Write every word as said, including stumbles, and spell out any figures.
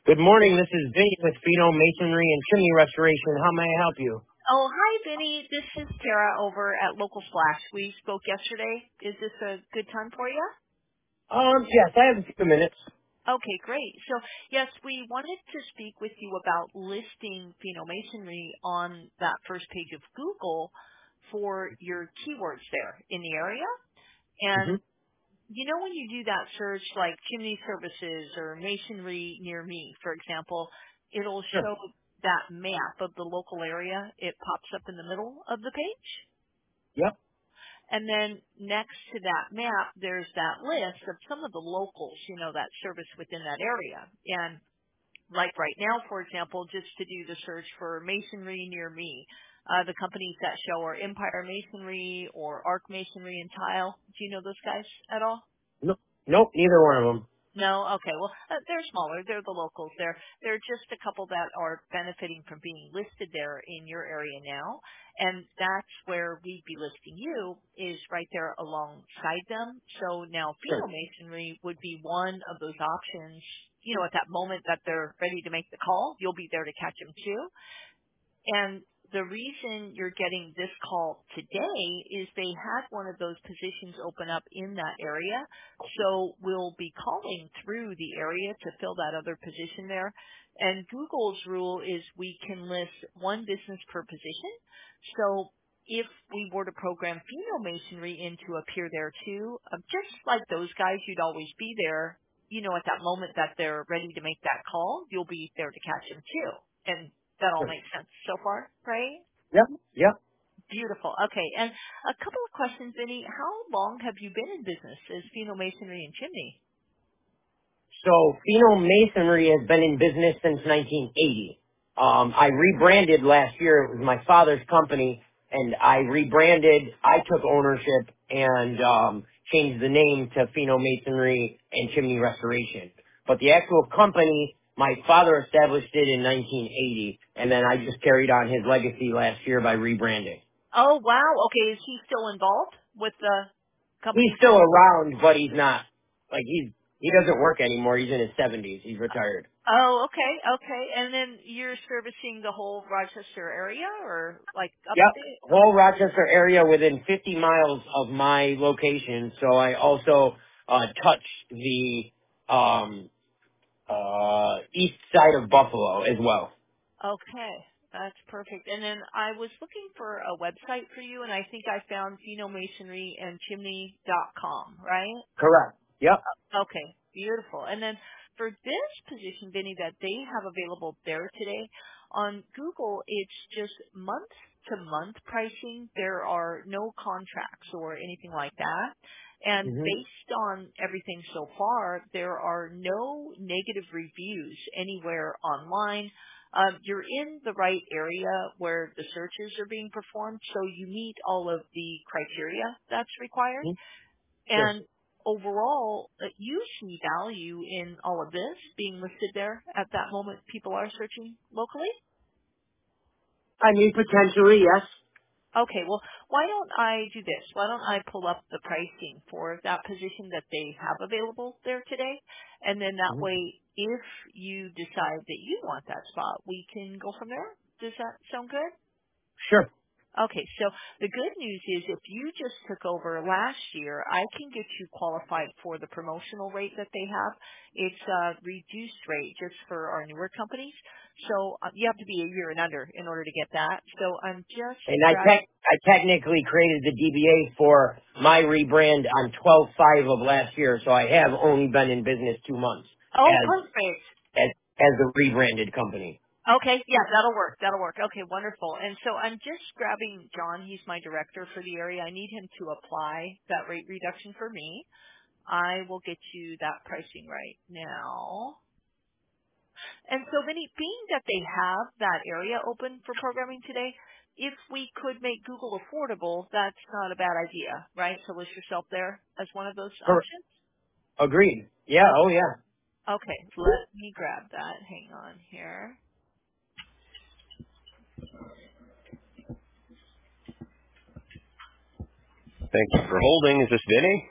Good morning. This is Vinny with Fino Masonry and Chimney Restoration. How may I help you? Oh, hi, Vinny. This is Tara over at Local Flash. We spoke yesterday. Is this a good time for you? Um, yes, I have a few minutes. Okay, great. So, yes, we wanted to speak with you about listing Fino Masonry on that first page of Google for your keywords there in the area. And, Mm-hmm. you know, when you do that search like chimney services or masonry near me, for example, it'll Sure. show that map of the local area. It pops up in the middle of the page. Yep. And then next to that map, there's that list of some of the locals, you know, that service within that area. And like right now, for example, just to do the search for masonry near me, uh, the companies that show are Empire Masonry or Arc Masonry and Tile. Do you know those guys at all? Nope. Nope. Neither one of them. No? Okay. Well, uh, they're smaller. They're the locals. They're, they're just a couple that are benefiting from being listed there in your area now. And that's where we'd be listing you is right there alongside them. So now Sure. Fino Masonry would be one of those options. You know, at that moment that they're ready to make the call, you'll be there to catch them too. And the reason you're getting this call today is they had one of those positions open up in that area. So we'll be calling through the area to fill that other position there. And Google's rule is we can list one business per position. So if we were to program Fino Masonry in to appear there too, uh, just like those guys, you'd always be there. You know, at that moment that they're ready to make that call, you'll be there to catch them too. And that all Sure. makes sense so far, right? Yep. Yep. Beautiful. Okay. And a couple of questions, Vinny. How long have you been in business as Fino Masonry and Chimney? So, Fino Masonry has been in business since nineteen eighty. Um, I rebranded last year. It was my father's company, and I rebranded. I took ownership and um, changed the name to Fino Masonry and Chimney Restoration. But the actual company, my father established it in nineteen eighty, and then I just carried on his legacy last year by rebranding. Oh, wow. Okay. Is he still involved with the He's company still still? around, but he's not. Like, he's he doesn't work anymore. He's in his seventies. He's retired. Oh, okay. Okay. And then you're servicing the whole Rochester area or like Yep. upstate? Whole Rochester area within fifty miles of my location. So I also uh, touch the um, uh, east side of Buffalo as well. Okay. That's perfect. And then I was looking for a website for you and I think I found Fino Masonry and Chimney dot com, right? Correct. Yep. Okay, beautiful. And then for this position, Vinny, that they have available there today, on Google, it's just month to month pricing. There are no contracts or anything like that. And hmm based on everything so far, there are no negative reviews anywhere online. Um, you're in the right area where the searches are being performed, so you meet all of the criteria that's required. Sure. And overall, uh, you see value in all of this being listed there at that moment people are searching locally? I mean, potentially, yes. Okay, well, why don't I do this? Why don't I pull up the pricing for that position that they have available there today? And then that hmm way, if you decide that you want that spot, we can go from there. Does that sound good? Sure. Okay, so the good news is if you just took over last year, I can get you qualified for the promotional rate that they have. It's a reduced rate just for our newer companies. So uh, you have to be a year and under in order to get that. So I'm just And I grab. tech I technically created the D B A for my rebrand on twelve five of last year, so I have only been in business two months Oh, as perfect. as as a rebranded company. Okay, yeah, that'll work. That'll work. Okay, wonderful. And so I'm just grabbing John. He's my director for the area. I need him to apply that rate reduction for me. I will get you that pricing right now. And so, Vinny, being that they have that area open for programming today, if we could make Google affordable, that's not a bad idea, right? So list yourself there as one of those Per- options. Agreed. Yeah. Oh Okay. yeah. Okay. Let me grab that. Hang on here. Thank you for holding. Is this Vinny?